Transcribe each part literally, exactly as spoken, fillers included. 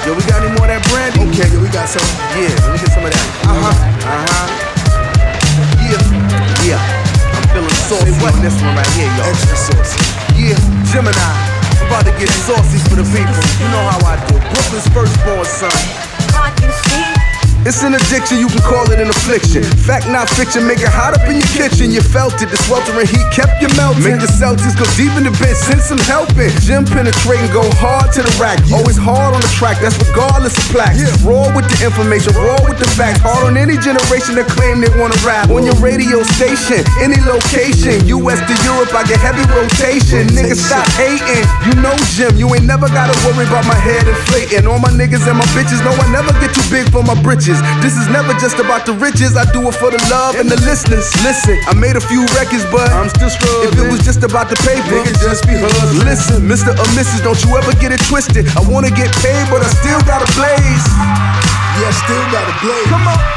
Yo, we got any more of that brandy? Okay, yeah, we got some. Yeah, let me get some of that. Uh-huh. Uh-huh. Yeah. Yeah. I'm feeling saucy on this one right here, y'all. Extra saucy. Yeah, Gemini. I'm about to get saucy for the people. You know how I do. Brooklyn's firstborn son. Can't you see? It's an addiction, you can call it an affliction. Fact, not fiction, make it hot up in your kitchen. You felt it, the sweltering heat kept you melting. Make the Celtics go deep in the bench, send some help in. Gym penetrating, go hard to the rack. Always hard on the track, that's regardless of plaques. Raw with the information, raw with the facts. Hard on any generation that claim they wanna rap. On your radio station, any location. U S to Europe, I get heavy rotation. Niggas stop hating, you know Jim. You ain't never gotta worry about my head inflating. All my niggas and my bitches know I never get too big for my britches. This is never just about the riches, I do it for the love and the listeners. Listen, I made a few records, but I'm still struggling. If it was just about the paper, niggas just be hustling. Listen, Mister or Missus, don't you ever get it twisted. I wanna get paid, but I still gotta blaze. Yeah, still gotta blaze. Come on.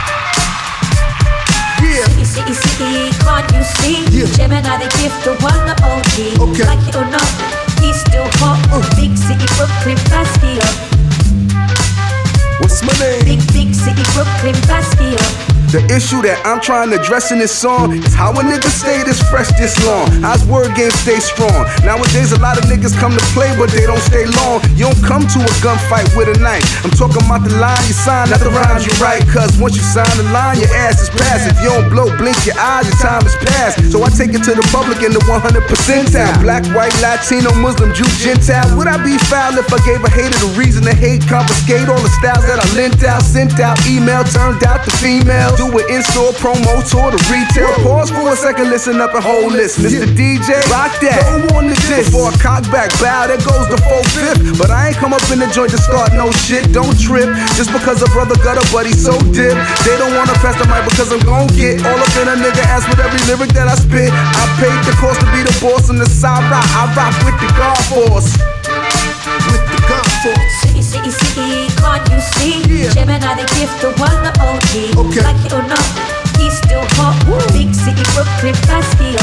Yeah. City, city, city, can't you see? Yeah. Gemini, the gift, the one, the O G. Okay. Like it or not, he's still hot. Uh. Big city, Brooklyn, Bastion. What's my name? Big, big city, Brooklyn, Bastion. The issue that I'm trying to address in this song is how a nigga stay this fresh this long. How's word game stay strong? Nowadays a lot of niggas come to play but they don't stay long. You don't come to a gunfight with a knife. I'm talking about the line you sign, not the rhymes you write. Cause once you sign the line, your ass is past. If you don't blow, blink your eyes, your time is past. So I take it to the public in the one hundred percentile. Black, white, Latino, Muslim, Jew, Gentile. Would I be foul if I gave a hater the reason to hate? Confiscate all the styles that I lent out, sent out, email, turned out to female. Do it in-store, promo, tour to retail. Pause for a second, listen up and hold this. Mister D J, rock that. Go on the disc. Before I cock back, bow, there goes the full fifth. But I ain't come up in the joint to start no shit. Don't trip, just because a brother got a buddy so dip. They don't wanna pass the mic because I'm gon' get all up in a nigga ass with every lyric that I spit. I paid the cost to be the boss on the side rock. I rock with the God Force. With the gun force. City, city, city, can't you see? Yeah. Gemini, the gift, the one, the O G. Okay. Like it or not, he's still hot. Big city, Brooklyn, Bastion.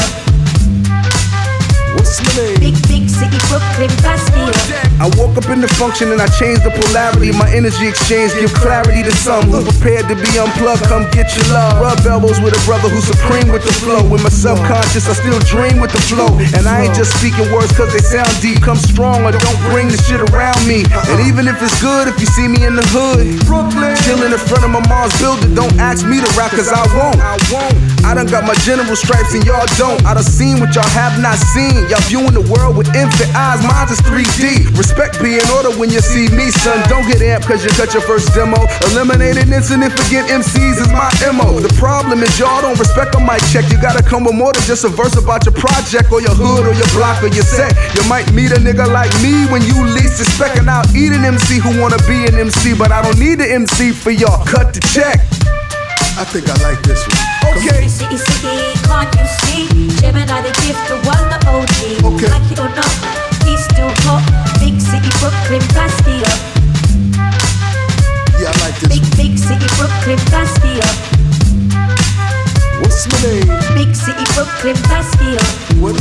What's my name? Big, big city, Brooklyn, Bastion. I woke up in the function and I changed the polarity. My energy exchange give clarity to some who prepared to be unplugged. Come get your love. Rub elbows with a brother who's supreme with the flow. With my subconscious, I still dream with the flow. And I ain't just speaking words cause they sound deep. Come strong or don't bring the shit around me. And even if it's good, if you see me in the hood, Brooklyn, chilling in front of my mom's building, don't ask me to rap cause I won't. I won't. I done got my general stripes and y'all don't. I done seen what y'all have not seen. Y'all viewing the world with infant eyes, mine is three D. Respect be in order when you see me, son. Don't get amped cause you cut your first demo. Eliminating insignificant M Cs is my M O. The problem is y'all don't respect on my check. You gotta come with more than just a verse about your project or your hood or your block or your set. You might meet a nigga like me when you least expect, and I'll eat an M C who wanna be an M C, but I don't need an M C for y'all. Cut the check. I think I like this one. Okay. City, city, can't you see? Gemini, the gift, the one, the O G. Okay. Like it or not, he's still hot. Big city, Brooklyn, Bastion. Yeah, I like this Big, one. big city, Brooklyn, Bastion. What's my name? Big city, Brooklyn, Bastion. What